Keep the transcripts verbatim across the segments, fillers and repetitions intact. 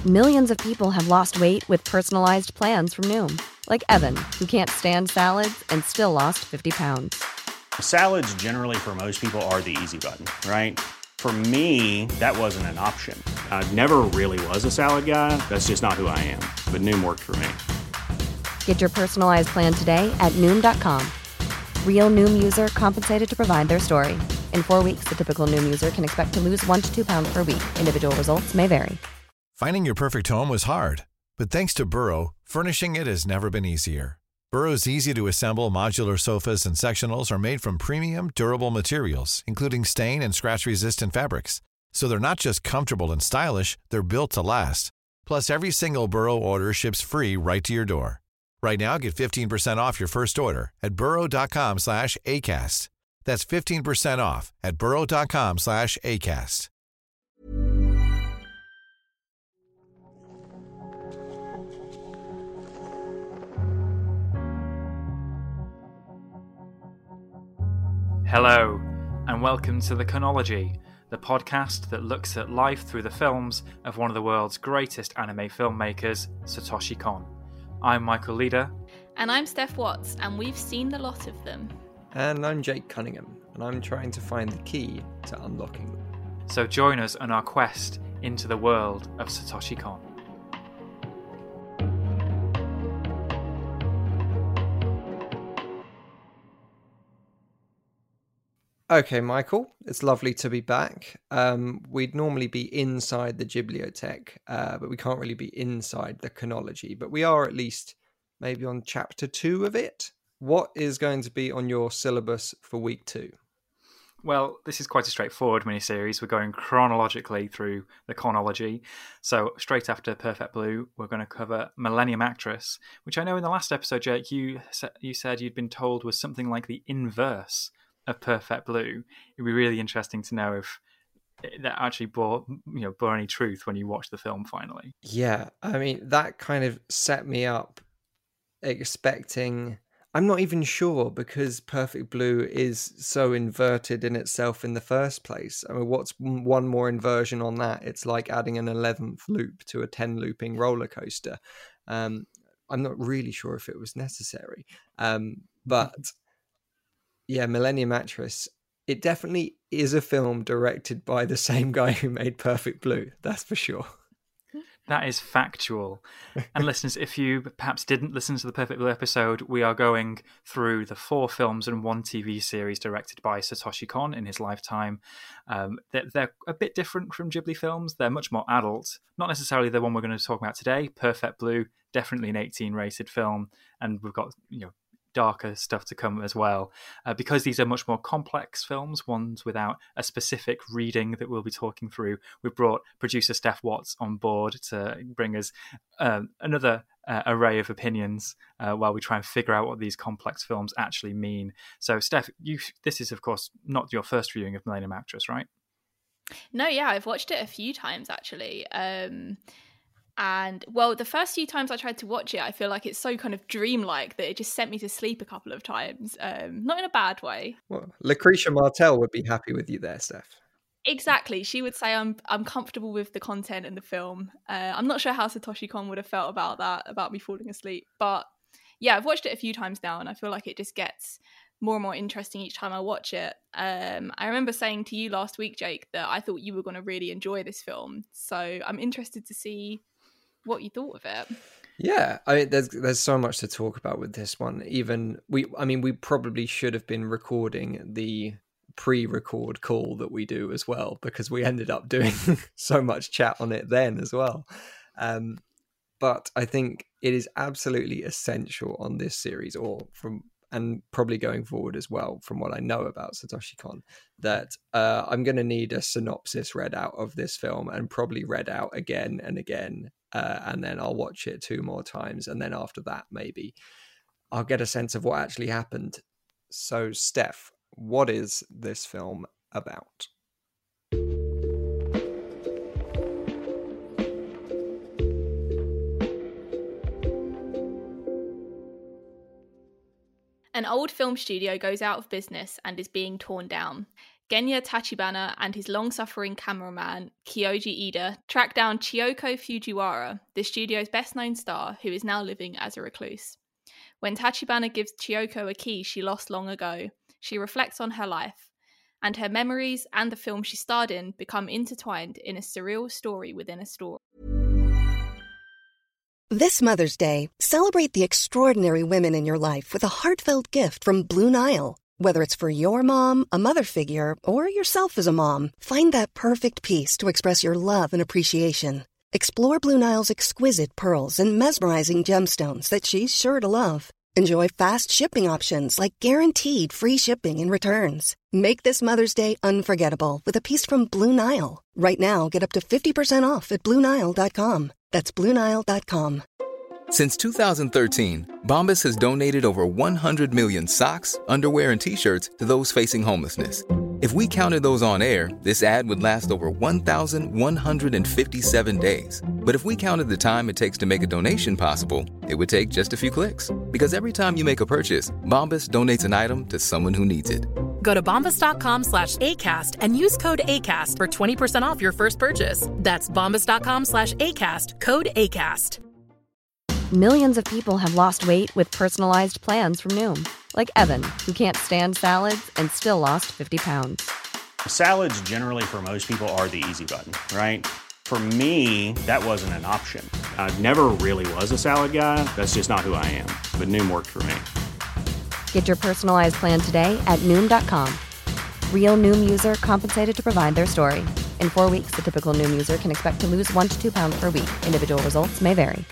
Millions of people have lost weight with personalized plans from Noom. Like Evan, who can't stand salads and still lost fifty pounds. Salads generally for most people are the easy button, right? For me, that wasn't an option. I never really was a salad guy. That's just not who I am. But Noom worked for me. Get your personalized plan today at Noom dot com. Real Noom user compensated to provide their story. In four weeks, the typical Noom user can expect to lose one to two pounds per week. Individual results may vary. Finding your perfect home was hard, but thanks to Burrow, furnishing it has never been easier. Burrow's easy-to-assemble modular sofas and sectionals are made from premium, durable materials, including stain and scratch-resistant fabrics. So they're not just comfortable and stylish, they're built to last. Plus, every single Burrow order ships free right to your door. Right now, get fifteen percent off your first order at burrow.com slash ACAST. That's fifteen percent off at burrow.com slash ACAST. Hello, and welcome to The Chronology, the podcast that looks at life through the films of one of the world's greatest anime filmmakers, Satoshi Kon. I'm Michael Leader. And I'm Steph Watts, and we've seen a lot of them. And I'm Jake Cunningham, and I'm trying to find the key to unlocking them. So join us on our quest into the world of Satoshi Kon. Okay, Michael, it's lovely to be back. Um, we'd normally be inside the Ghibliotheque, uh, but we can't really be inside the chronology. But we are at least maybe on chapter two of it. What is going to be on your syllabus for week two? Well, this is quite a straightforward miniseries. We're going chronologically through the chronology. So straight after Perfect Blue, we're going to cover Millennium Actress, which I know in the last episode, Jake, you you said you'd been told was something like the inverse of Perfect Blue. It'd be really interesting to know if that actually bore, you know, bore any truth when you watch the film finally. Yeah, I mean, that kind of set me up expecting... I'm not even sure, because Perfect Blue is so inverted in itself in the first place. I mean, what's one more inversion on that? It's like adding an eleventh loop to a ten looping roller coaster. Um, I'm not really sure if it was necessary. Um, but yeah, Millennium Actress, it definitely is a film directed by the same guy who made Perfect Blue. That's for sure. That is factual. And listeners, if you perhaps didn't listen to the Perfect Blue episode, we are going through the four films and one T V series directed by Satoshi Kon in his lifetime. Um, they're, they're a bit different from Ghibli films. They're much more adult. Not necessarily the one we're going to talk about today. Perfect Blue, definitely an eighteen rated film. And we've got, you know, darker stuff to come as well. Uh, because these are much more complex films, ones without a specific reading that we'll be talking through, we've brought producer Steph Watts on board to bring us um, another uh, array of opinions uh, while we try and figure out what these complex films actually mean. So Steph, you, this is of course not your first viewing of Millennium Actress, right? No, yeah, I've watched it a few times actually. Um And, well, the first few times I tried to watch it, I feel like it's so kind of dreamlike that it just sent me to sleep a couple of times. Um, not in a bad way. Well, Lucretia Martel would be happy with you there, Steph. Exactly. She would say I'm I'm comfortable with the content in the film. Uh, I'm not sure how Satoshi Kon would have felt about that, about me falling asleep. But yeah, I've watched it a few times now, and I feel like it just gets more and more interesting each time I watch it. Um, I remember saying to you last week, Jake, that I thought you were going to really enjoy this film. So I'm interested to see what you thought of it. Yeah, I mean, there's there's so much to talk about with this one. Even we, I mean, we probably should have been recording the pre-record call that we do as well, because we ended up doing so much chat on it then as well. Um, but I think it is absolutely essential on this series, or from and probably going forward as well, from what I know about Satoshi Kon, that uh, I'm going to need a synopsis read out of this film, and probably read out again and again. Uh, and then I'll watch it two more times. And then after that, maybe I'll get a sense of what actually happened. So, Steph, what is this film about? An old film studio goes out of business and is being torn down. Genya Tachibana and his long-suffering cameraman, Kyoji Ida, track down Chiyoko Fujiwara, the studio's best-known star, who is now living as a recluse. When Tachibana gives Chiyoko a key she lost long ago, she reflects on her life, and her memories and the film she starred in become intertwined in a surreal story within a story. This Mother's Day, celebrate the extraordinary women in your life with a heartfelt gift from Blue Nile. Whether it's for your mom, a mother figure, or yourself as a mom, find that perfect piece to express your love and appreciation. Explore Blue Nile's exquisite pearls and mesmerizing gemstones that she's sure to love. Enjoy fast shipping options like guaranteed free shipping and returns. Make this Mother's Day unforgettable with a piece from Blue Nile. Right now, get up to fifty percent off at Blue Nile dot com. That's Blue Nile dot com. Since two thousand thirteen, Bombas has donated over one hundred million socks, underwear, and T-shirts to those facing homelessness. If we counted those on air, this ad would last over one thousand one hundred fifty-seven days. But if we counted the time it takes to make a donation possible, it would take just a few clicks. Because every time you make a purchase, Bombas donates an item to someone who needs it. Go to bombas.com slash ACAST and use code ACAST for twenty percent off your first purchase. That's bombas.com slash ACAST, code ACAST. Millions of people have lost weight with personalized plans from Noom. Like Evan, who can't stand salads and still lost fifty pounds. Salads generally for most people are the easy button, right? For me, that wasn't an option. I never really was a salad guy. That's just not who I am. But Noom worked for me. Get your personalized plan today at Noom dot com. Real Noom user compensated to provide their story. In four weeks, the typical Noom user can expect to lose one to two pounds per week. Individual results may vary.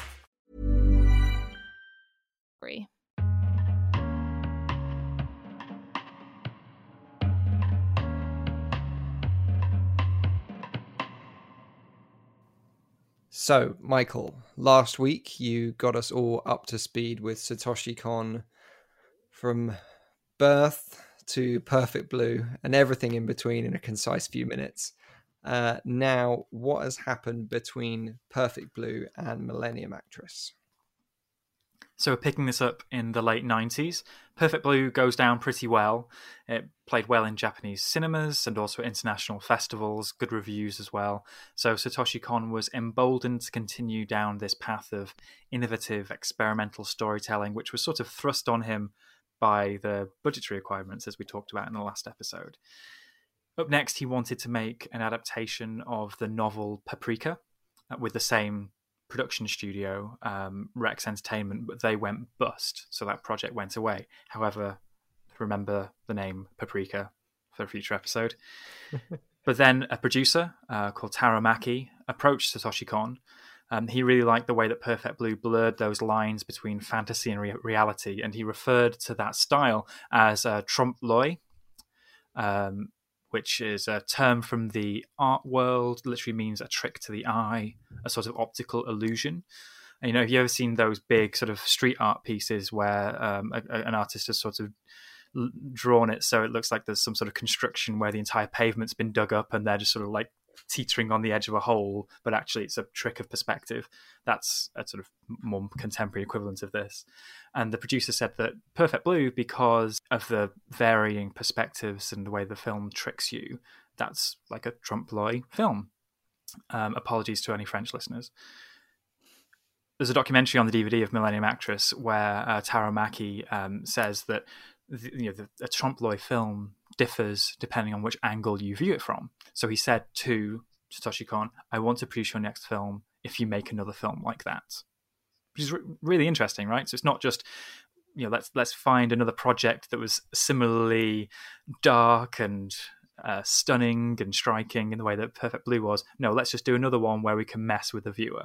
So, Michael, last week you got us all up to speed with Satoshi Kon from birth to Perfect Blue and everything in between in a concise few minutes. Uh, now, what has happened between Perfect Blue and Millennium Actress? So we're picking this up in the late nineties. Perfect Blue goes down pretty well. It played well in Japanese cinemas and also international festivals, good reviews as well. So Satoshi Kon was emboldened to continue down this path of innovative experimental storytelling, which was sort of thrust on him by the budgetary requirements, as we talked about in the last episode. Up next, he wanted to make an adaptation of the novel Paprika with the same production studio, um, Rex Entertainment, but they went bust, so that project went away. However, remember the name Paprika for a future episode. But then a producer uh, called Taro Maki approached Satoshi Kon. Um, he really liked the way that Perfect Blue blurred those lines between fantasy and re- reality, and he referred to that style as uh, trompe-l'oeil, um, which is a term from the art world, literally means a trick to the eye, a sort of optical illusion. And, you know, have you ever seen those big sort of street art pieces where um, a, a, an artist has sort of drawn it so it looks like there's some sort of construction where the entire pavement's been dug up and they're just sort of like teetering on the edge of a hole, but actually it's a trick of perspective. That's a sort of more contemporary equivalent of this. And the producer said that Perfect Blue, because of the varying perspectives and the way the film tricks you, that's like a trompe-l'oeil film. Um, apologies to any French listeners. There's a documentary on the D V D of Millennium Actress where uh, Taro Maki um, says that the, you know, the, a trompe-l'oeil film differs depending on which angle you view it from. So he said to Satoshi Kon, I want to produce your next film if you make another film like that. Which is re- really interesting, right? So it's not just, you know, let's let's find another project that was similarly dark and uh, stunning and striking in the way that Perfect Blue was. No, let's just do another one where we can mess with the viewer.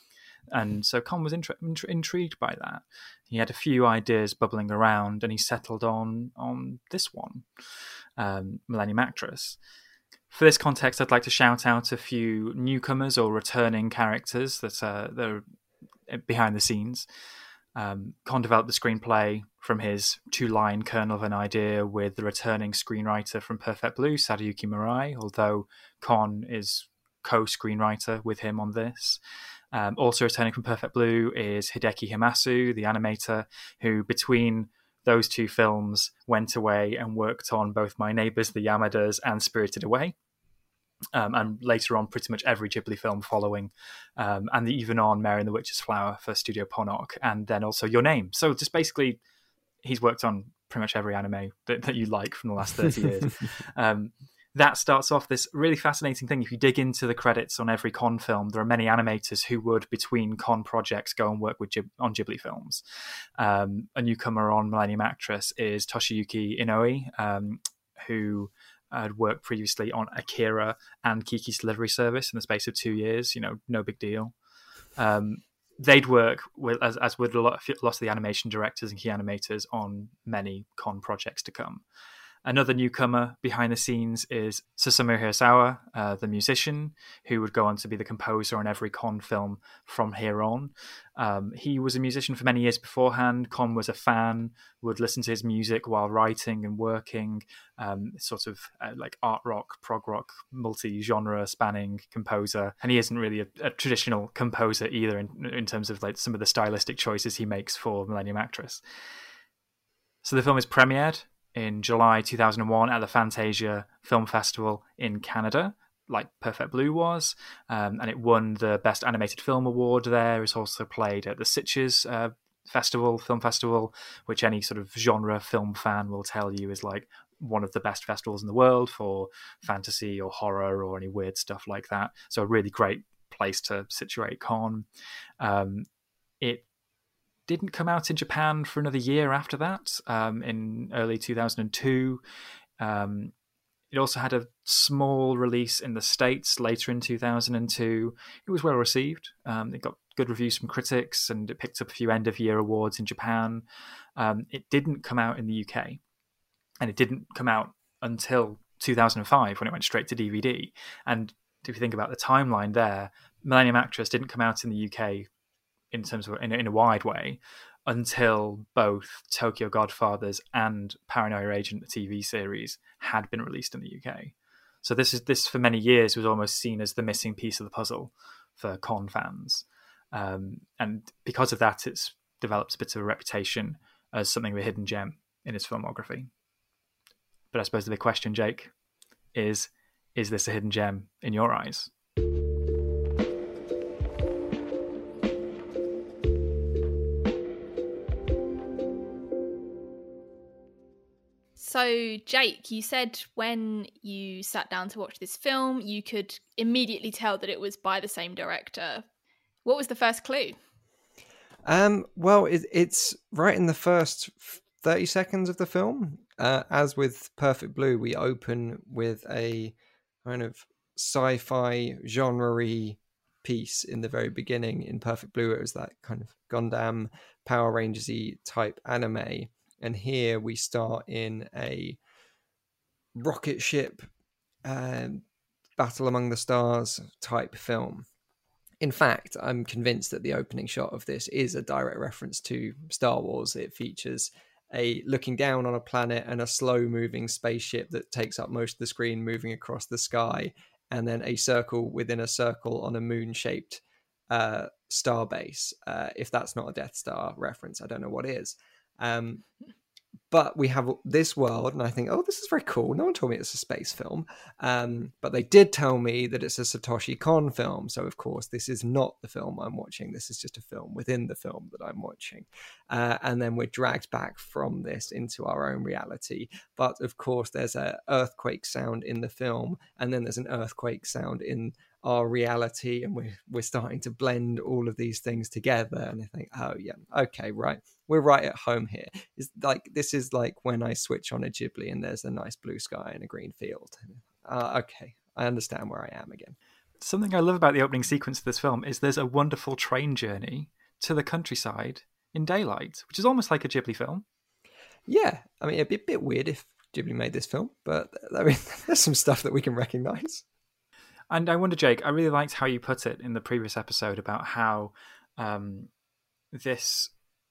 And so Kon was intri- intri- intrigued by that. He had a few ideas bubbling around, and he settled on on this one, um, Millennium Actress. For this context, I'd like to shout out a few newcomers or returning characters that, uh, that are behind the scenes. Um, Kon developed the screenplay from his two-line kernel of an idea with the returning screenwriter from Perfect Blue, Sadayuki Murai, although Kon is co-screenwriter with him on this. Um, also returning from Perfect Blue is Hideki Hamasu, the animator, who between those two films went away and worked on both My Neighbours the Yamadas and Spirited Away. Um, and later on, pretty much every Ghibli film following, um, and even on Mary and the Witch's Flower for Studio Ponok, and then also Your Name. So just basically, he's worked on pretty much every anime that, that you like from the last thirty years. Um, that starts off this really fascinating thing. If you dig into the credits on every Kon film, there are many animators who would, between Kon projects, go and work with Ghib- on Ghibli films. Um, a newcomer on Millennium Actress is Toshiyuki Inoue, um, who had worked previously on Akira and Kiki's Delivery Service in the space of two years. You know, no big deal. Um, they'd work with, as, as with a lot, a lot of the animation directors and key animators on many Kon projects to come. Another newcomer behind the scenes is Susumu Hirasawa, uh, the musician, who would go on to be the composer on every Kon film from here on. Um, he was a musician for many years beforehand. Kon was a fan, would listen to his music while writing and working, um, sort of uh, like art rock, prog rock, multi-genre spanning composer. And he isn't really a, a traditional composer either in, in terms of like some of the stylistic choices he makes for Millennium Actress. So the film is premiered in July two thousand one at the Fantasia Film Festival in Canada, like Perfect Blue was, um, and it won the Best Animated Film Award there. It's also played at the Sitges uh, Festival, Film Festival, which any sort of genre film fan will tell you is like one of the best festivals in the world for fantasy or horror or any weird stuff like that. So a really great place to situate Kon. Um, it didn't come out in Japan for another year after that, um, in early two thousand two. Um, it also had a small release in the States later in two thousand two. It was well received. Um, it got good reviews from critics, and it picked up a few end-of-year awards in Japan. Um, it didn't come out in the U K, and it didn't come out until two thousand five when it went straight to D V D. And if you think about the timeline there, Millennium Actress didn't come out in the U K in terms of in a, in a wide way until both Tokyo Godfathers and Paranoia Agent, the T V series, had been released in the U K. So this is this for many years was almost seen as the missing piece of the puzzle for Kon fans, um, and because of that, it's developed a bit of a reputation as something of a hidden gem in its filmography. But I suppose the big question, Jake, is: is this a hidden gem in your eyes? So, Jake, you said when you sat down to watch this film, you could immediately tell that it was by the same director. What was the first clue? Um, well, it, it's right in the first thirty seconds of the film. Uh, as with Perfect Blue, we open with a kind of sci-fi genre-y piece in the very beginning. In Perfect Blue, it was that kind of Gundam, Power Rangers-y type anime. And here we start in a rocket ship, um, Battle Among the Stars type film. In fact, I'm convinced that the opening shot of this is a direct reference to Star Wars. It features a looking down on a planet and a slow-moving spaceship that takes up most of the screen, moving across the sky, and then a circle within a circle on a moon-shaped uh, star base. Uh, if that's not a Death Star reference, I don't know what is. Um, but we have this world, and I think, oh, this is very cool. No one told me it's a space film. Um, but they did tell me that it's a Satoshi Kon film. So, of course, this is not the film I'm watching. This is just a film within the film that I'm watching. Uh, and then we're dragged back from this into our own reality. But, of course, there's an earthquake sound in the film, and then there's an earthquake sound in our reality, and we're we're starting to blend all of these things together. And I think, oh yeah, okay, right, we're right at home here. It's like this is like when I switch on a Ghibli and there's a nice blue sky and a green field. Uh, okay, I understand where I am again. Something I love about the opening sequence of this film is there's a wonderful train journey to the countryside in daylight, which is almost like a Ghibli film. Yeah, I mean, it'd be a bit weird if Ghibli made this film, but I mean, there's some stuff that we can recognize. And I wonder, Jake, I really liked how you put it in the previous episode about how um, this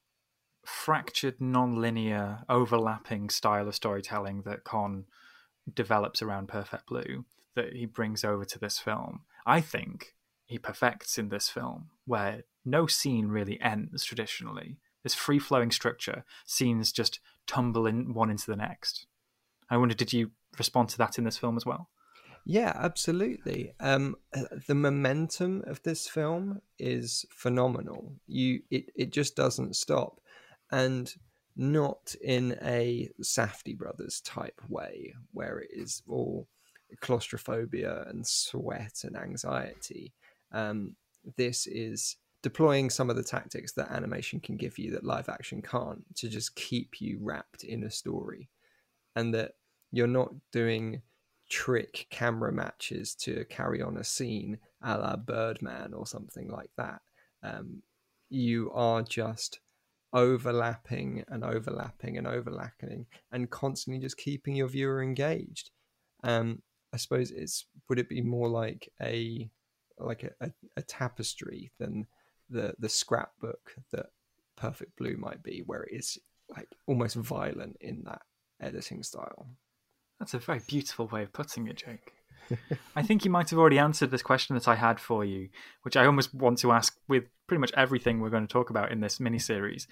fractured, non-linear, overlapping style of storytelling that Kon develops around Perfect Blue, that he brings over to this film, I think he perfects in this film, where no scene really ends traditionally. This free-flowing structure, scenes just tumble in one into the next. I wonder, did you respond to that in this film as well? Yeah, absolutely. Um, the momentum of this film is phenomenal. You, it, it just doesn't stop, and not in a Safdie Brothers type way where it is all claustrophobia and sweat and anxiety. Um, this is deploying some of the tactics that animation can give you that live action can't, to just keep you wrapped in a story, and that you're not doing trick camera matches to carry on a scene a la Birdman or something like that. Um, you are just overlapping and overlapping and overlapping and constantly just keeping your viewer engaged. Um, I suppose it's, would it be more like a like a, a, a tapestry than the the scrapbook that Perfect Blue might be, where it is like almost violent in that editing style? That's a very beautiful way of putting it, Jake. I think you might have already answered this question that I had for you, which I almost want to ask with pretty much everything we're going to talk about in this miniseries.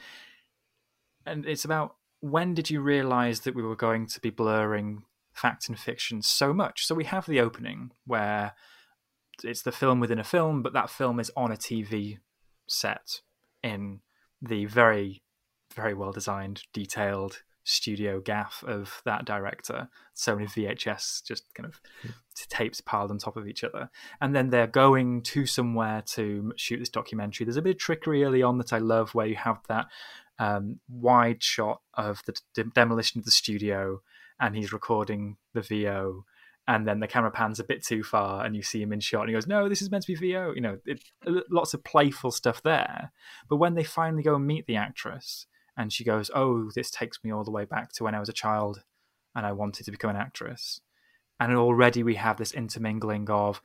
And it's about, when did you realise that we were going to be blurring fact and fiction so much? So we have the opening where it's the film within a film, but that film is on a T V set in the very, very well-designed, detailed studio gaff of that director. So many V H S just kind of tapes piled on top of each other, and then they're going to somewhere to shoot this documentary. There's a bit of trickery early on that I love, where you have that um, wide shot of the d- demolition of the studio, and he's recording the V O, and then the camera pans a bit too far and you see him in shot and he goes, no, this is meant to be V O. You know, it, lots of playful stuff there. But when they finally go and meet the actress, and she goes, oh, this takes me all the way back to when I was a child and I wanted to become an actress. And already we have this intermingling of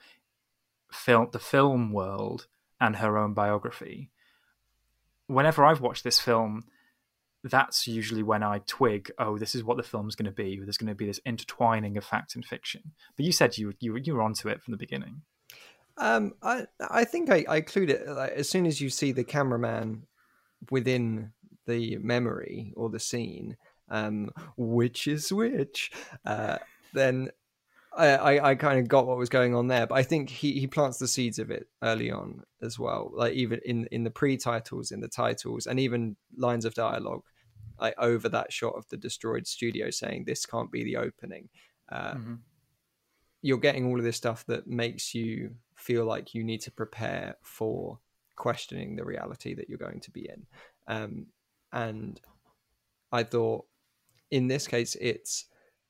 film, the film world and her own biography. Whenever I've watched this film, that's usually when I twig, oh, this is what the film's going to be. There's going to be this intertwining of fact and fiction. But you said you you, you were onto it from the beginning. Um, I I think I, I clued it. Like, as soon as you see the cameraman within the memory or the scene, um, which is which, uh, then I, I, I kind of got what was going on there. But I think he, he plants the seeds of it early on as well, like even in, in the pre-titles, in the titles, and even lines of dialogue, like over that shot of the destroyed studio saying this can't be the opening. Uh, mm-hmm. You're getting all of this stuff that makes you feel like you need to prepare for questioning the reality that you're going to be in. Um, And I thought, in this case, it's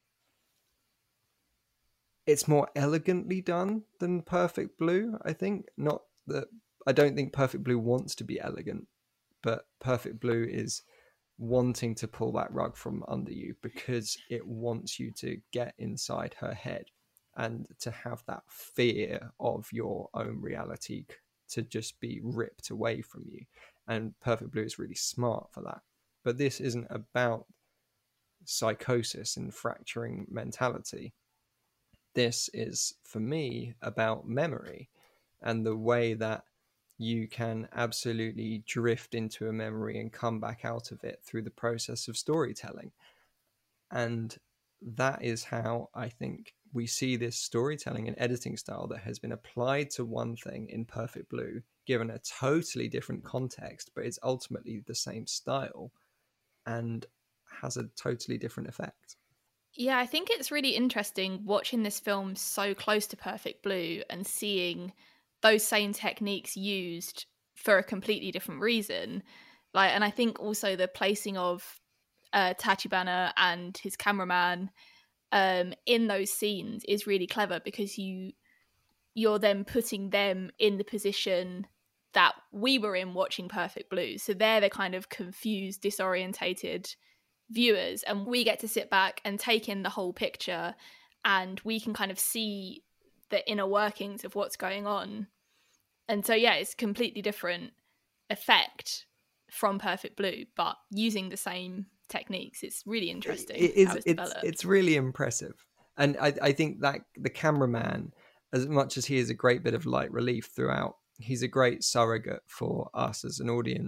it's more elegantly done than Perfect Blue. I think not that I don't think Perfect Blue wants to be elegant, but Perfect Blue is wanting to pull that rug from under you because it wants you to get inside her head and to have that fear of your own reality to just be ripped away from you. And Perfect Blue is really smart for that. But this isn't about psychosis and fracturing mentality. This is, for me, about memory and the way that you can absolutely drift into a memory and come back out of it through the process of storytelling. And that is how I think we see this storytelling and editing style that has been applied to one thing in Perfect Blue, given a totally different context, but it's ultimately the same style and has a totally different effect. Yeah, I think it's really interesting watching this film so close to Perfect Blue and seeing those same techniques used for a completely different reason. Like, and I think also the placing of uh, Tachibana and his cameraman um, in those scenes is really clever, because you you're then putting them in the position that we were in watching Perfect Blue. So they're the kind of confused, disorientated viewers, and we get to sit back and take in the whole picture, and we can kind of see the inner workings of what's going on. And so, yeah, it's a completely different effect from Perfect Blue, but using the same techniques. It's really interesting it is, how it's, it's developed. It's really impressive. And I, I think that the cameraman, as much as he is a great bit of light relief throughout, he's a great surrogate for us as an audience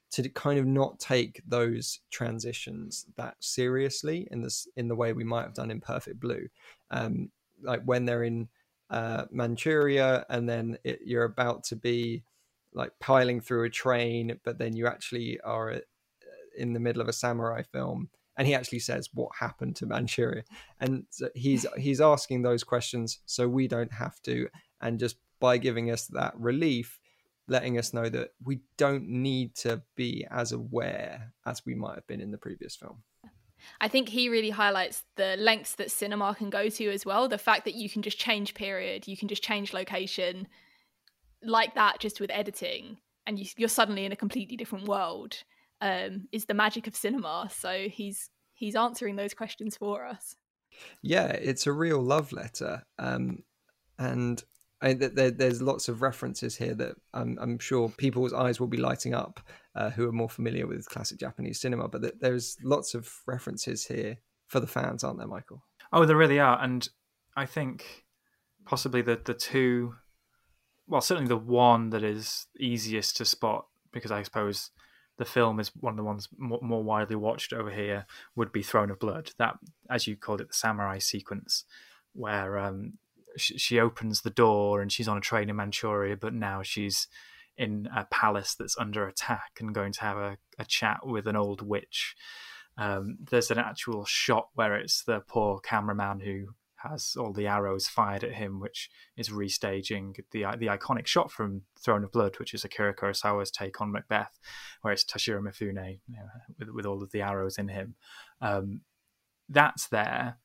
to kind of not take those transitions that seriously in this in the way we might have done in Perfect Blue. Um, like when they're in uh, Manchuria, and then it, you're about to be like piling through a train, but then you actually are at, in the middle of a samurai film, and he actually says what happened to Manchuria, and so he's he's asking those questions so we don't have to, and just by giving us that relief, letting us know that we don't need to be as aware as we might have been in the previous film. I think he really highlights the lengths that cinema can go to as well. The fact that you can just change period, you can just change location like that just with editing, and you, you're suddenly in a completely different world, um, is the magic of cinema. So he's he's answering those questions for us. Yeah, it's a real love letter. Um, and I, there, there's lots of references here that I'm, I'm sure people's eyes will be lighting up uh, who are more familiar with classic Japanese cinema. But th- there's lots of references here for the fans, aren't there, Michael? Oh, there really are. And I think possibly the, the two, well, certainly the one that is easiest to spot, because I suppose the film is one of the ones more, more widely watched over here, would be Throne of Blood. That, as you called it, the samurai sequence, where um, she, she opens the door and she's on a train in Manchuria, but now she's in a palace that's under attack and going to have a, a chat with an old witch. Um, there's an actual shot where it's the poor cameraman who has all the arrows fired at him, which is restaging the the iconic shot from Throne of Blood, which is Akira Kurosawa's take on Macbeth, where it's Toshiro Mifune, you know, with, with all of the arrows in him. Um, that's there.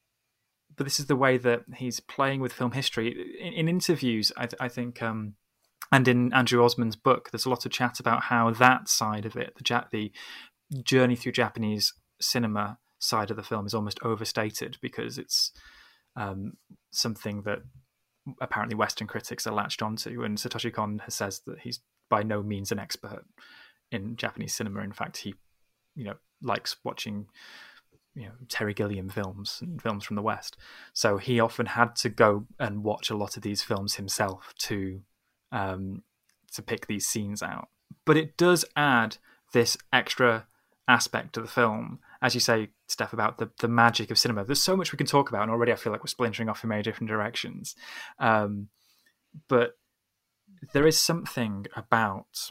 But this is the way that he's playing with film history. In, in interviews, I, I think, um, and in Andrew Osmond's book, there's a lot of chat about how that side of it, the, ja- the journey through Japanese cinema side of the film, is almost overstated, because it's um, something that apparently Western critics are latched onto. And Satoshi Kon has says that he's by no means an expert in Japanese cinema. In fact, he, you know, likes watching, you know, Terry Gilliam films and films from the West. So he often had to go and watch a lot of these films himself to um, to pick these scenes out. But it does add this extra aspect to the film, as you say, Steph, about the, the magic of cinema. There's so much we can talk about, and already I feel like we're splintering off in many different directions. Um, but there is something about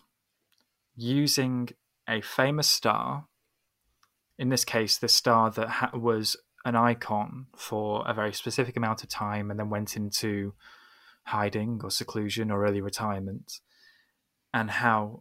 using a famous star, in this case, the star that ha- was an icon for a very specific amount of time and then went into hiding or seclusion or early retirement, and how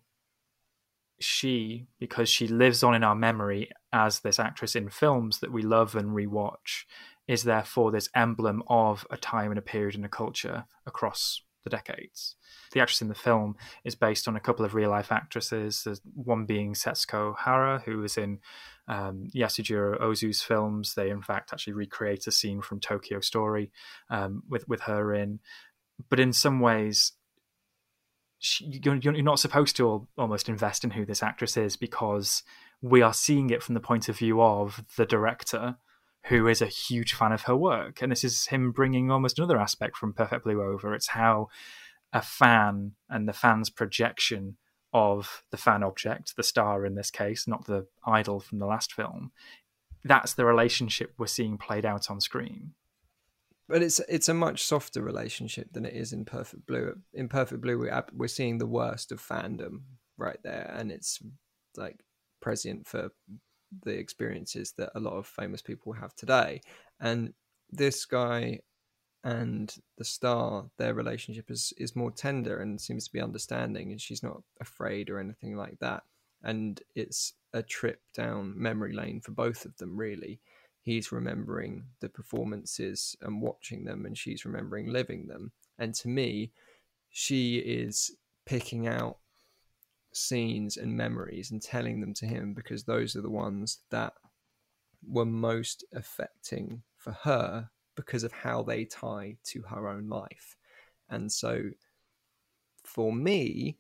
she, because she lives on in our memory as this actress in films that we love and rewatch, is therefore this emblem of a time and a period and a culture across the decades. The actress in the film is based on a couple of real-life actresses, there's one being Setsuko Hara, who was in um, Yasujiro Ozu's films. They, in fact, actually recreate a scene from Tokyo Story um, with, with her in. But in some ways, She, you're, you're not supposed to almost invest in who this actress is, because we are seeing it from the point of view of the director, who is a huge fan of her work. And this is him bringing almost another aspect from Perfect Blue over. It's how a fan and the fan's projection of the fan object, the star in this case, not the idol from the last film, that's the relationship we're seeing played out on screen. But it's it's a much softer relationship than it is in Perfect Blue. In Perfect Blue, we're, we're seeing the worst of fandom right there, and it's like prescient for the experiences that a lot of famous people have today. And this guy and the star, their relationship is, is more tender and seems to be understanding, and she's not afraid or anything like that. And it's a trip down memory lane for both of them, really. He's remembering the performances and watching them, and she's remembering living them. And to me, she is picking out scenes and memories and telling them to him, because those are the ones that were most affecting for her because of how they tie to her own life. And so for me,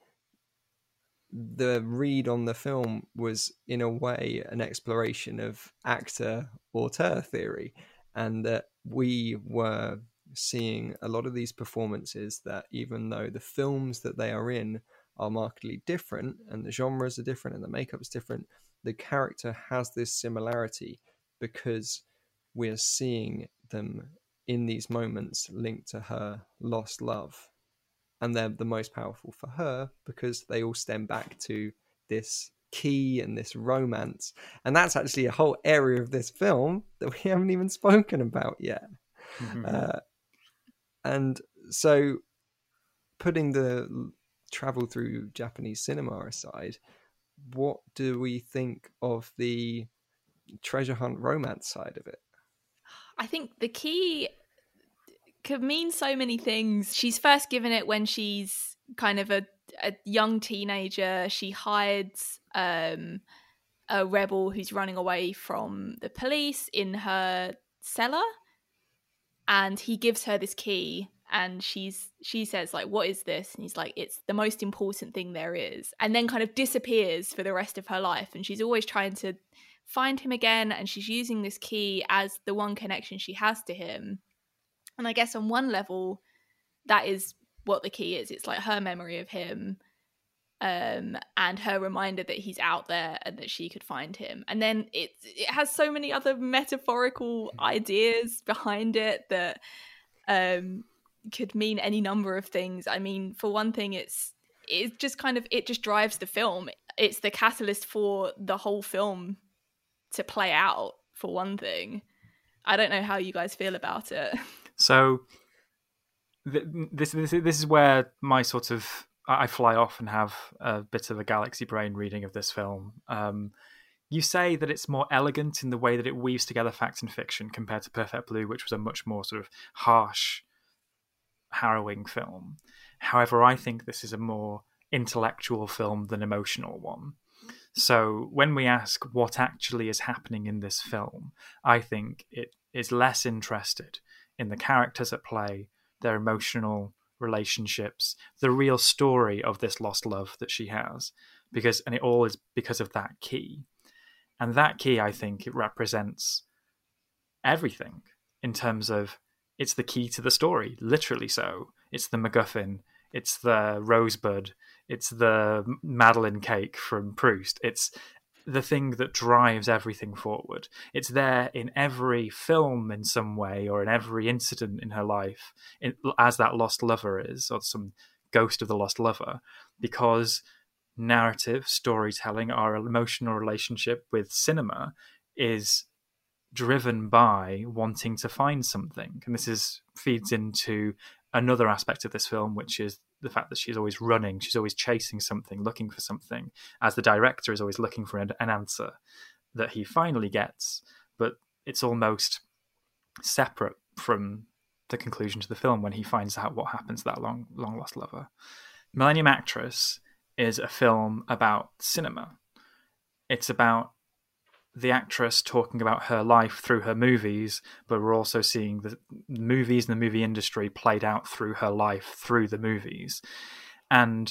the read on the film was in a way an exploration of actor auteur theory, and that we were seeing a lot of these performances that, even though the films that they are in are markedly different and the genres are different and the makeup's different, the character has this similarity because we're seeing them in these moments linked to her lost love. And they're the most powerful for her because they all stem back to this key and this romance. And that's actually a whole area of this film that we haven't even spoken about yet. Mm-hmm. Uh, and so putting the travel through Japanese cinema aside, what do we think of the treasure hunt romance side of it? I think the key could mean so many things. She's first given it when she's kind of a, a young teenager. She hides um, a rebel who's running away from the police in her cellar, and he gives her this key, and she's she says, like, what is this? And he's like, it's the most important thing there is, and then kind of disappears for the rest of her life. And she's always trying to find him again, and she's using this key as the one connection she has to him. And I guess on one level, that is what the key is. It's like her memory of him, um, and her reminder that he's out there and that she could find him. And then it it has so many other metaphorical ideas behind it that um, could mean any number of things. I mean, for one thing, it's it's just kind of, it just drives the film. It's the catalyst for the whole film to play out, for one thing. I don't know how you guys feel about it. So th- this this this is where my sort of I fly off and have a bit of a galaxy brain reading of this film. Um, you say that it's more elegant in the way that it weaves together fact and fiction compared to Perfect Blue, which was a much more sort of harsh, harrowing film. However, I think this is a more intellectual film than emotional one. So when we ask what actually is happening in this film, I think it is less interested in the characters at play, their emotional relationships, the real story of this lost love that she has, because and it all is because of that key. And that key, I think, it represents everything in terms of it's the key to the story, literally so. It's the MacGuffin, it's the rosebud, it's the Madeleine cake from Proust. It's the thing that drives everything forward. It's there in every film in some way, or in every incident in her life, in, as that lost lover is, or some ghost of the lost lover, because narrative, storytelling, our emotional relationship with cinema is driven by wanting to find something. And this is feeds into another aspect of this film, which is the fact that she's always running, she's always chasing something, looking for something, as the director is always looking for an, an answer that he finally gets, but it's almost separate from the conclusion to the film when he finds out what happens to that long, long lost lover. Millennium Actress is a film about cinema. It's about the actress talking about her life through her movies, but we're also seeing the movies and the movie industry played out through her life through the movies. And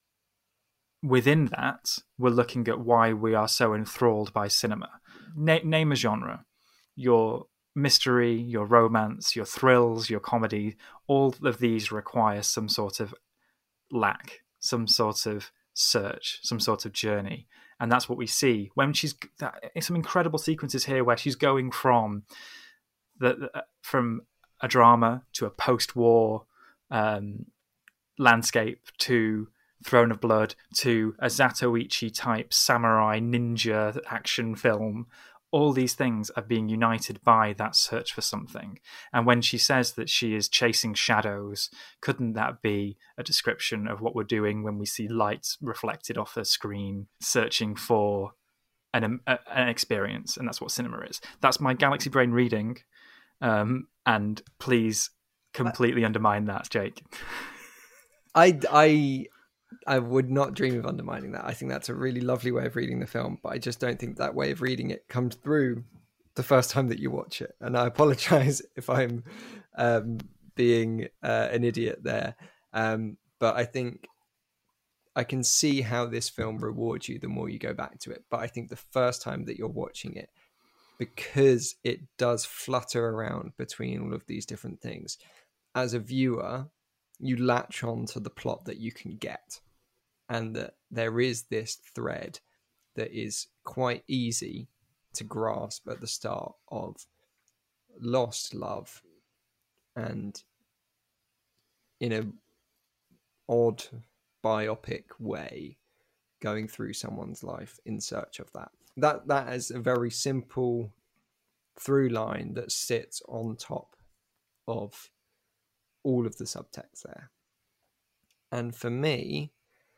within that, we're looking at why we are so enthralled by cinema. Na- name a genre. Your mystery, your romance, your thrills, your comedy, all of these require some sort of lack, some sort of search, some sort of journey. And that's what we see when she's that, some incredible sequences here where she's going from the, the from a drama to a post-war um, landscape to Throne of Blood to a Zatoichi type samurai ninja action film. All these things are being united by that search for something. And when she says that she is chasing shadows, couldn't that be a description of what we're doing when we see lights reflected off a screen, searching for an, a, an experience? And that's what cinema is. That's my galaxy brain reading. Um, and please completely undermine that, Jake. I, I, I would not dream of undermining that. I think that's a really lovely way of reading the film, but I just don't think that way of reading it comes through the first time that you watch it. And I apologize if I'm um, being uh, an idiot there. Um, but I think I can see how this film rewards you the more you go back to it. But I think the first time that you're watching it, because it does flutter around between all of these different things, as a viewer, you latch on to the plot that you can get. and that there is this thread that is quite easy to grasp at the start of lost love and in a odd biopic way going through someone's life in search of that. That that is a very simple through line that sits on top of all of the subtext there. And for me,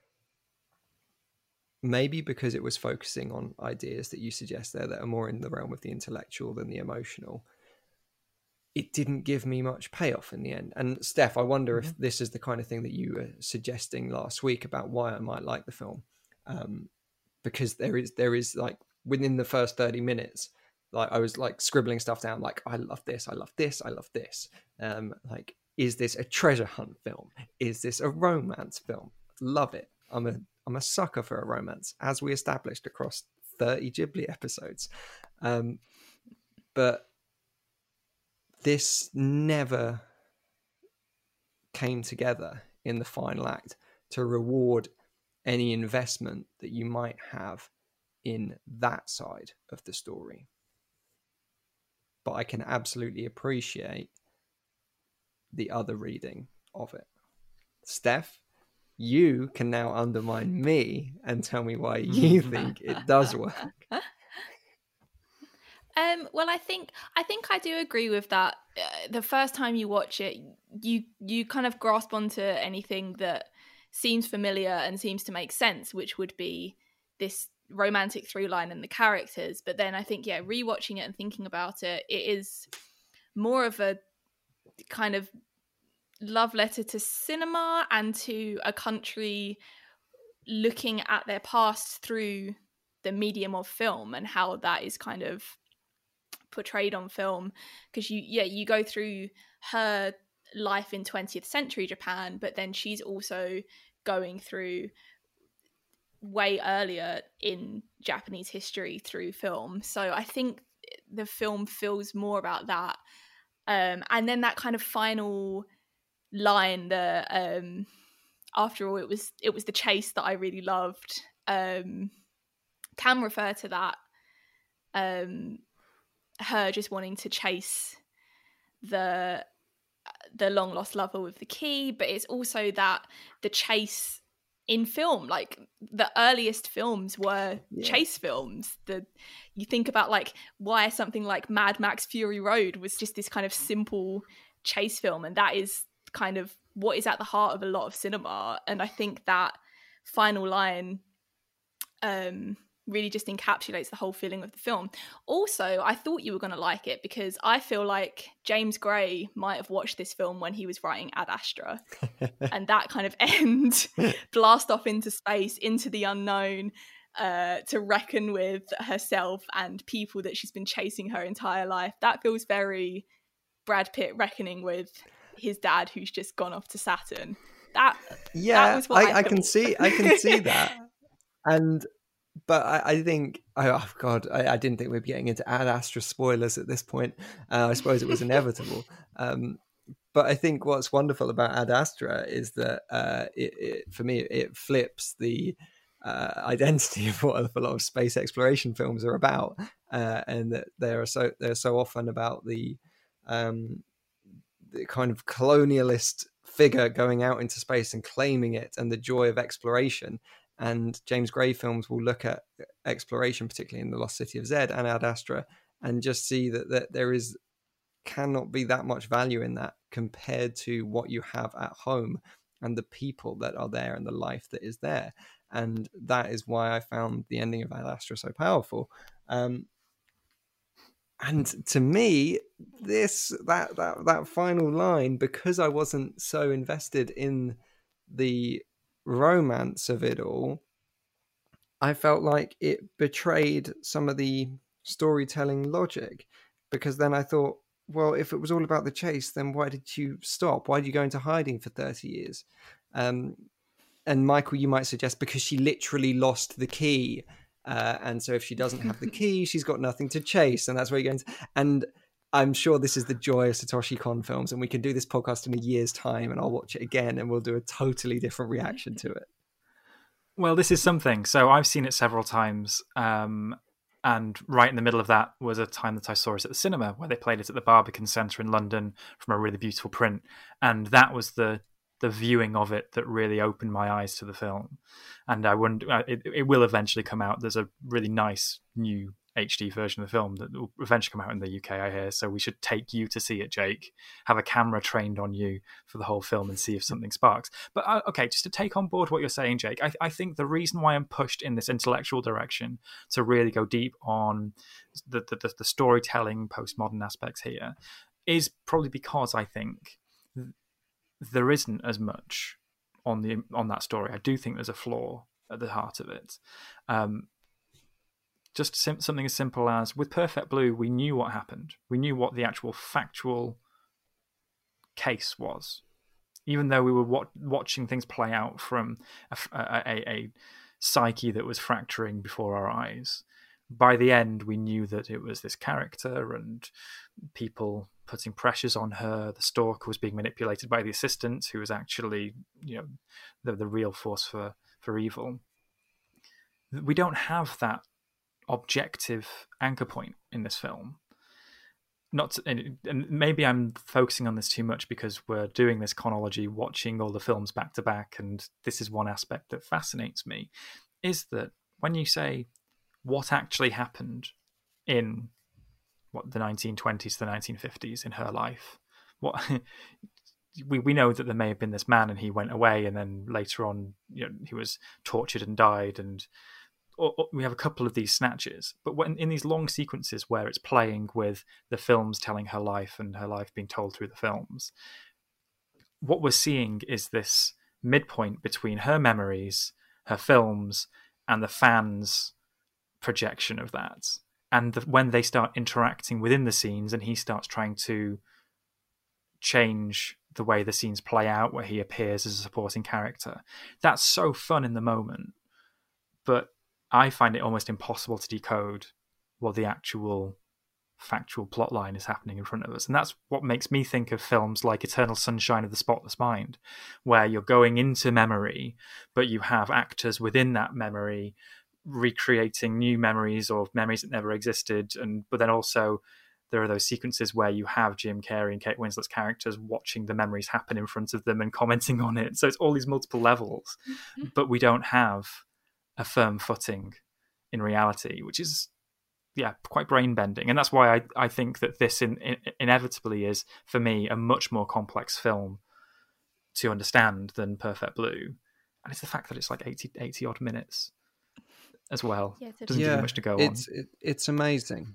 maybe because it was focusing on ideas that you suggest there that are more in the realm of the intellectual than the emotional, it didn't give me much payoff in the end. And Steph, I wonder mm-hmm. if this is the kind of thing that you were suggesting last week about why I might like the film. Um, because there is, there is like within the first thirty minutes, like I was like scribbling stuff down, like, I love this, I love this, I love this. Um, like, is this a treasure hunt film? Is this a romance film? Love it. I'm a, I'm a sucker for a romance, as we established across thirty Ghibli episodes. Um, but this never came together in the final act to reward any investment that you might have in that side of the story. But I can absolutely appreciate the other reading of it. Steph, you can now undermine me and tell me why you think it does work. Um, well, I think I think I do agree with that. Uh, the first time you watch it, you you kind of grasp onto anything that seems familiar and seems to make sense, which would be this romantic through line and the characters. But then I think, yeah, rewatching it and thinking about it, it is more of a kind of love letter to cinema and to a country looking at their past through the medium of film and how that is kind of portrayed on film. Because you yeah you go through her life in twentieth century Japan, but then she's also going through way earlier in Japanese history through film. So I think the film feels more about that, um and then that kind of final line, the um after all it was it was the chase that I really loved, um can refer to that, um her just wanting to chase the the long lost lover with the key. But it's also that the chase in film, like the earliest films were yeah. chase films. The you think about like why something like Mad Max Fury Road was just this kind of simple chase film, and that is kind of what is at the heart of a lot of cinema. And I think that final line um really just encapsulates the whole feeling of the film. Also, I thought you were going to like it because I feel like James Gray might have watched this film when he was writing Ad Astra. And that kind of end, blast off into space, into the unknown, uh, to reckon with herself and people that she's been chasing her entire life. That feels very Brad Pitt reckoning with his dad who's just gone off to Saturn. That, yeah, that was what I, I, I can see, I can see that. And But I, I think, oh God, I, I didn't think we'd be getting into Ad Astra spoilers at this point. Uh, I suppose it was inevitable. Um, but I think what's wonderful about Ad Astra is that uh, it, it, for me, it flips the uh, identity of what a lot of space exploration films are about, uh, and that they are so they're so often about the um, the kind of colonialist figure going out into space and claiming it, and the joy of exploration. And James Gray films will look at exploration, particularly in The Lost City of Zed and Ad Astra, and just see that, that there is cannot be that much value in that compared to what you have at home and the people that are there and the life that is there. And that is why I found the ending of Ad Astra so powerful. Um, and to me, this that that that final line, because I wasn't so invested in the romance of it all, I felt like it betrayed some of the storytelling logic, because then I thought, well, if it was all about the chase, then why did you stop? Why did you go into hiding for thirty years? Um, and Michael, you might suggest because she literally lost the key. Uh, and so if she doesn't have the key, she's got nothing to chase. And that's where you're going to... And I'm sure this is the joy of Satoshi Kon films, and we can do this podcast in a year's time and I'll watch it again and we'll do a totally different reaction to it. Well, this is something. So I've seen it several times. Um, and right in the middle of that was a time that I saw it at the cinema, where they played it at the Barbican Centre in London from a really beautiful print. And that was the the viewing of it that really opened my eyes to the film. And I wonder, it, it will eventually come out. There's a really nice new H D version of the film that will eventually come out in the U K, I hear. So we should take you to see it, Jake. Have a camera trained on you for the whole film and see if something sparks. But uh, okay, just to take on board what you're saying, Jake, I, I think the reason why I'm pushed in this intellectual direction to really go deep on the the, the, the storytelling, postmodern aspects here is probably because I think there isn't as much on the on that story. I do think there's a flaw at the heart of it. Um, just sim- something as simple as, with Perfect Blue, we knew what happened. We knew what the actual factual case was. Even though we were wa- watching things play out from a, a, a, a psyche that was fracturing before our eyes, by the end, we knew that it was this character and people putting pressures on her. The stalker was being manipulated by the assistant, who was actually, you know, the, the real force for, for evil. We don't have that objective anchor point in this film. Not to, and, and maybe I'm focusing on this too much because we're doing this chronology, watching all the films back to back, and this is one aspect that fascinates me, is that when you say what actually happened in what the nineteen twenties to the nineteen fifties in her life, what we we know that there may have been this man and he went away, and then later on, you know, he was tortured and died, and or, or we have a couple of these snatches. But when in these long sequences where it's playing with the films telling her life and her life being told through the films, what we're seeing is this midpoint between her memories, her films, and the fans' projection of that. And the, when they start interacting within the scenes and he starts trying to change the way the scenes play out, where he appears as a supporting character, that's so fun in the moment. But I find it almost impossible to decode what the actual factual plot line is happening in front of us. And that's what makes me think of films like Eternal Sunshine of the Spotless Mind, where you're going into memory, but you have actors within that memory recreating new memories or memories that never existed. And but then also there are those sequences where you have Jim Carrey and Kate Winslet's characters watching the memories happen in front of them and commenting on it. So it's all these multiple levels, mm-hmm. but we don't have a firm footing in reality, which is yeah quite brain bending. And that's why I, I think that this in, in, inevitably is, for me, a much more complex film to understand than Perfect Blue. And it's the fact that it's like eighty, eighty odd minutes as well. Yeah, doesn't yeah, give you much to go it's, on. It, it's amazing.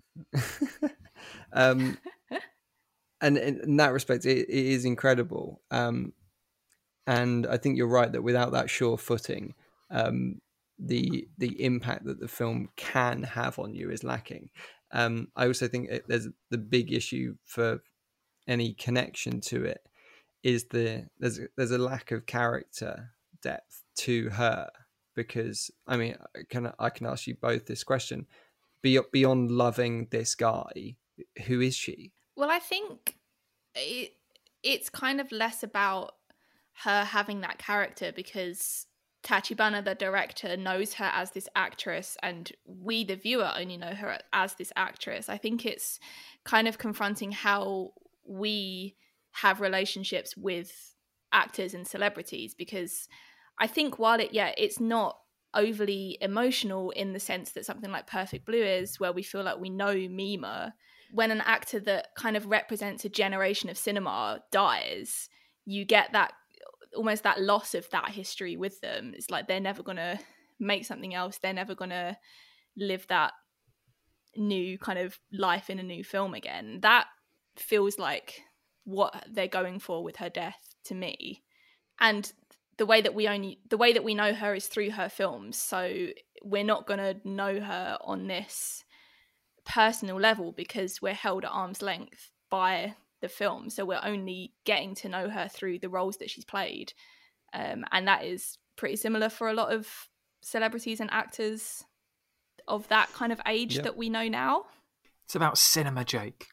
um, and in that respect, it, it is incredible. Um, and I think you're right that without that sure footing, um, the the impact that the film can have on you is lacking. Um, I also think it, there's the big issue for any connection to it is the there's there's a lack of character depth to her. Because I mean, I can I can ask you both this question: beyond loving this guy, who is she? Well, I think it, it's kind of less about her having that character, because Tachibana, the director, knows her as this actress, and we, the viewer, only know her as this actress. I think it's kind of confronting how we have relationships with actors and celebrities, because I think while it, yeah, it's not overly emotional in the sense that something like Perfect Blue is, where we feel like we know Mima, when an actor that kind of represents a generation of cinema dies, you get that, almost that loss of that history with them. It's like they're never going to make something else. They're never going to live that new kind of life in a new film again. That feels like what they're going for with her death to me. And the way that we only the way that we know her is through her films, so we're not going to know her on this personal level because we're held at arm's length by the film. So we're only getting to know her through the roles that she's played, um, and that is pretty similar for a lot of celebrities and actors of that kind of age yep. that we know now. It's about cinema, Jake.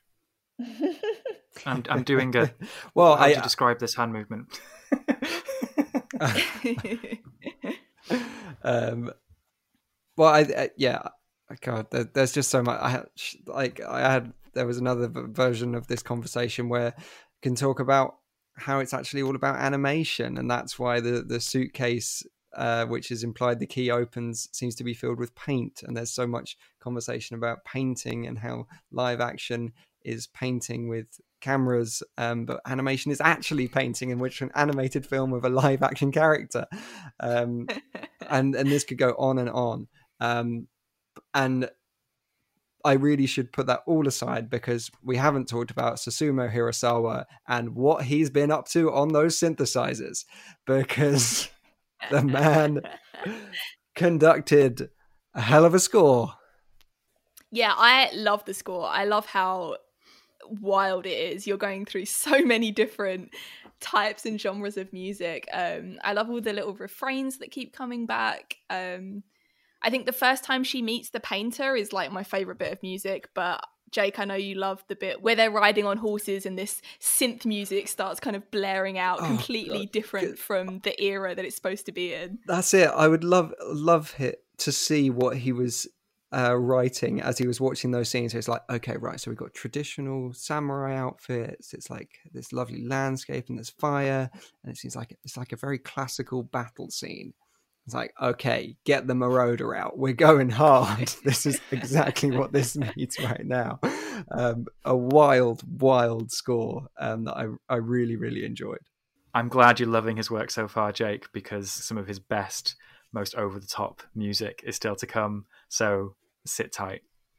I'm I'm doing a well. How I would you describe this hand movement? um, well, I, I yeah, God, there, there's just so much. I had, like I had there was another v- version of this conversation where I can talk about how it's actually all about animation, and that's why the the suitcase, uh, which is implied the key opens, seems to be filled with paint, and there's so much conversation about painting and how live action is painting with cameras, um, but animation is actually painting, in which an animated film of a live action character, um, and and this could go on and on. Um, and I really should put that all aside because we haven't talked about Susumu Hirasawa and what he's been up to on those synthesizers, because the man conducted a hell of a score. Yeah, I love the score. I love how wild it is. You're going through so many different types and genres of music. Um, I love all the little refrains that keep coming back. Um, I think the first time she meets the painter is like my favorite bit of music, but Jake, I know you love the bit where they're riding on horses and this synth music starts kind of blaring out, oh, completely God. different from the era that it's supposed to be in. That's it. I would love love it to see what he was uh, writing as he was watching those scenes. So it's like, okay, right, so we've got traditional samurai outfits. It's like this lovely landscape and there's fire, and it seems like it's like a very classical battle scene. It's like, okay, get the marauder out. We're going hard. This is exactly what this needs right now. Um, a wild, wild score um, that I, I really, really enjoyed. I'm glad you're loving his work so far, Jake, because some of his best, most over-the-top music is still to come. So sit tight.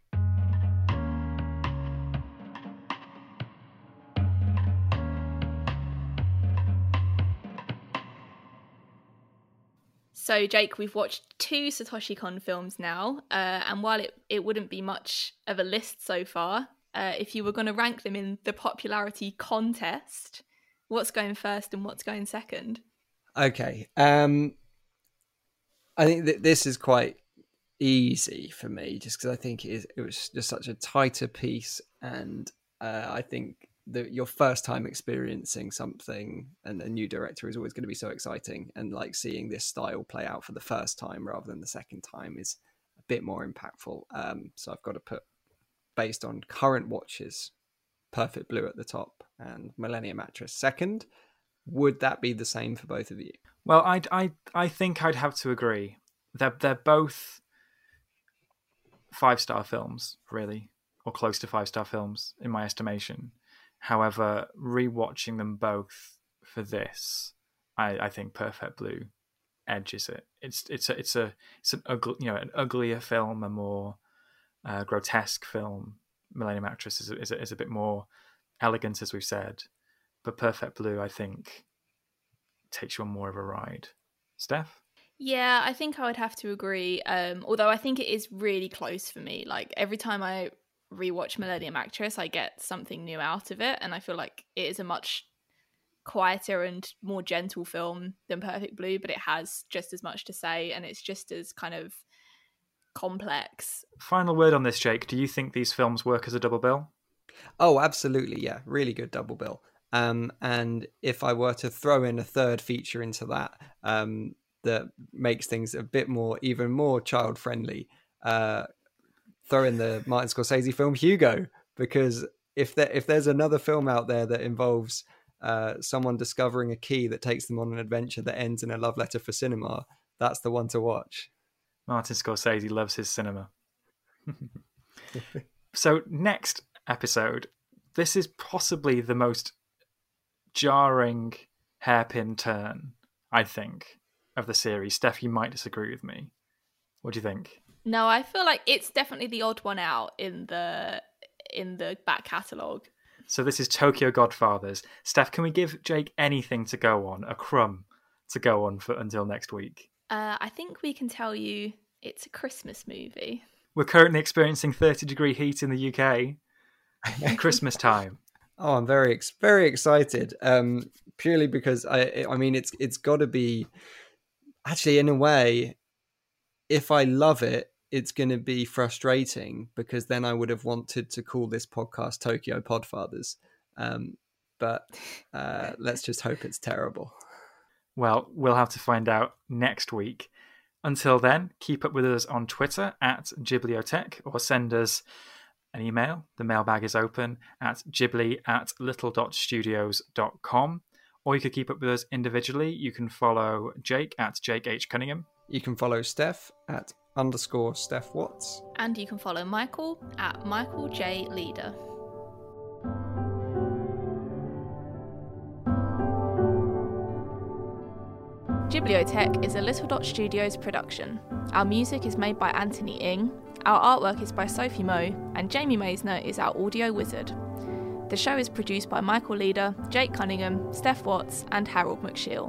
So, Jake, we've watched two Satoshi Kon films now, uh, and while it, it wouldn't be much of a list so far, uh, if you were going to rank them in the popularity contest, what's going first and what's going second? Okay. Um, I think that this is quite easy for me, just because I think it, is, it was just such a tighter piece, and uh, I think the, your first time experiencing something and a new director is always going to be so exciting, and like seeing this style play out for the first time rather than the second time is a bit more impactful. Um, so I've got to put, based on current watches, Perfect Blue at the top and Millennium Actress second. Would that be the same for both of you? Well, I I I think I'd have to agree. They're they're both five star films, really, or close to five star films in my estimation. However, rewatching them both for this, I, I think Perfect Blue edges it. It's it's a it's a it's an ugly, you know, an uglier film, a more uh, grotesque film. Millennium Actress is is a, is a bit more elegant, as we've said, but Perfect Blue, I think, takes you on more of a ride. Steph? Yeah, I think I would have to agree. Um, although I think it is really close for me. Like every time I rewatch Millennium Actress, I get something new out of it, and I feel like it is a much quieter and more gentle film than Perfect Blue, but it has just as much to say, and it's just as kind of complex. Final word on this, Jake. Do you think these films work as a double bill? Oh, absolutely, yeah. Really good double bill. Um, and if I were to throw in a third feature into that, um, that makes things a bit more, even more child-friendly, uh, throw in the Martin Scorsese film Hugo, because if there if there's another film out there that involves uh, someone discovering a key that takes them on an adventure that ends in a love letter for cinema, that's the one to watch. Martin Scorsese loves his cinema. So next episode, this is possibly the most jarring hairpin turn, I think, of the series. Steph, you might disagree with me. What do you think? No, I feel like it's definitely the odd one out in the in the back catalogue. So this is Tokyo Godfathers. Steph, can we give Jake anything to go on, a crumb to go on for until next week? Uh, I think we can tell you it's a Christmas movie. We're currently experiencing thirty degree heat in the U K. Christmas time. Oh, I'm very very excited. Um, purely because I I mean it's it's got to be, actually, in a way, if I love it, it's going to be frustrating, because then I would have wanted to call this podcast Tokyo Podfathers. Um, but uh, let's just hope it's terrible. Well, we'll have to find out next week. Until then, keep up with us on Twitter at Ghibliotheque or send us an email. The mailbag is open at ghibli at little dot studios dot com. Or you could keep up with us individually. You can follow Jake at Jake H. Cunningham. You can follow Steph at underscore Steph Watts. And you can follow Michael at Michael J. Leader. Ghibliotheque is a Little Dot Studios production. Our music is made by Anthony Ng, our artwork is by Sophie Moe, and Jamie Meisner is our audio wizard. The show is produced by Michael Leader, Jake Cunningham, Steph Watts, and Harold McShiel.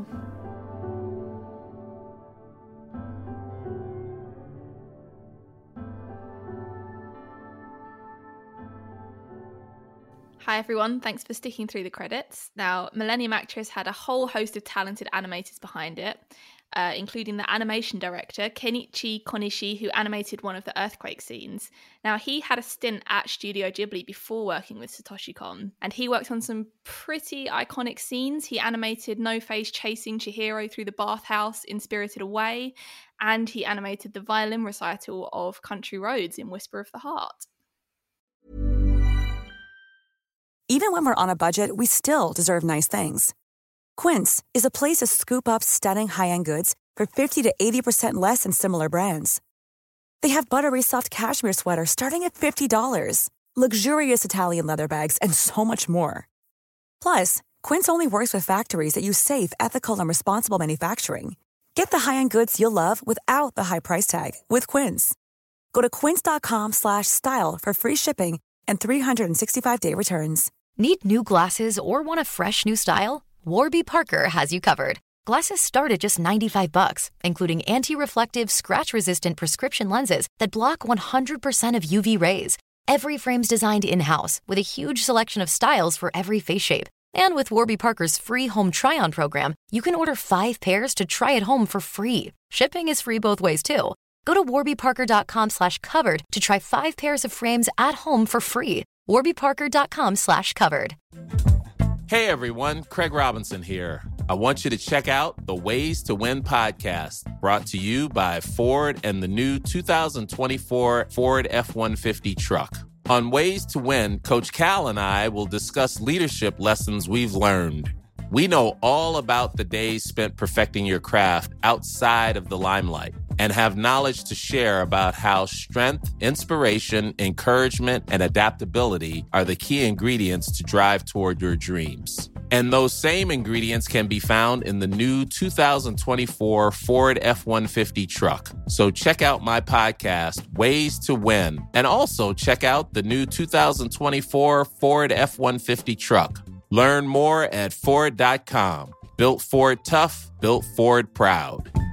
Hi everyone, thanks for sticking through the credits. Now, Millennium Actress had a whole host of talented animators behind it, uh, including the animation director, Kenichi Konishi, who animated one of the earthquake scenes. Now, he had a stint at Studio Ghibli before working with Satoshi Kon, and he worked on some pretty iconic scenes. He animated No-Face chasing Chihiro through the bathhouse in Spirited Away, and he animated the violin recital of Country Roads in Whisper of the Heart. Even when we're on a budget, we still deserve nice things. Quince is a place to scoop up stunning high-end goods for fifty to eighty percent less than similar brands. They have buttery soft cashmere sweaters starting at fifty dollars, luxurious Italian leather bags, and so much more. Plus, Quince only works with factories that use safe, ethical, and responsible manufacturing. Get the high-end goods you'll love without the high price tag with Quince. Go to quince.com slash style for free shipping and three sixty-five day returns. Need new glasses or want a fresh new style? Warby Parker has you covered. Glasses start at just ninety-five bucks, including anti-reflective, scratch-resistant prescription lenses that block one hundred percent of U V rays. Every frame's designed in-house with a huge selection of styles for every face shape. And with Warby Parker's free home try-on program, you can order five pairs to try at home for free. Shipping is free both ways, too. Go to warbyparker.com slash covered to try five pairs of frames at home for free. warbyparker.com slash covered. Hey everyone, Craig Robinson here. I want you to check out the Ways to Win podcast, brought to you by Ford and the new two thousand twenty-four Ford F one fifty truck. On Ways to Win, Coach Cal and I will discuss leadership lessons we've learned. We know all about the days spent perfecting your craft outside of the limelight and have knowledge to share about how strength, inspiration, encouragement, and adaptability are the key ingredients to drive toward your dreams. And those same ingredients can be found in the new two thousand twenty-four Ford F one fifty truck. So check out my podcast, Ways to Win, and also check out the new two thousand twenty-four Ford F one fifty truck. Learn more at Ford dot com. Built Ford tough, built Ford proud.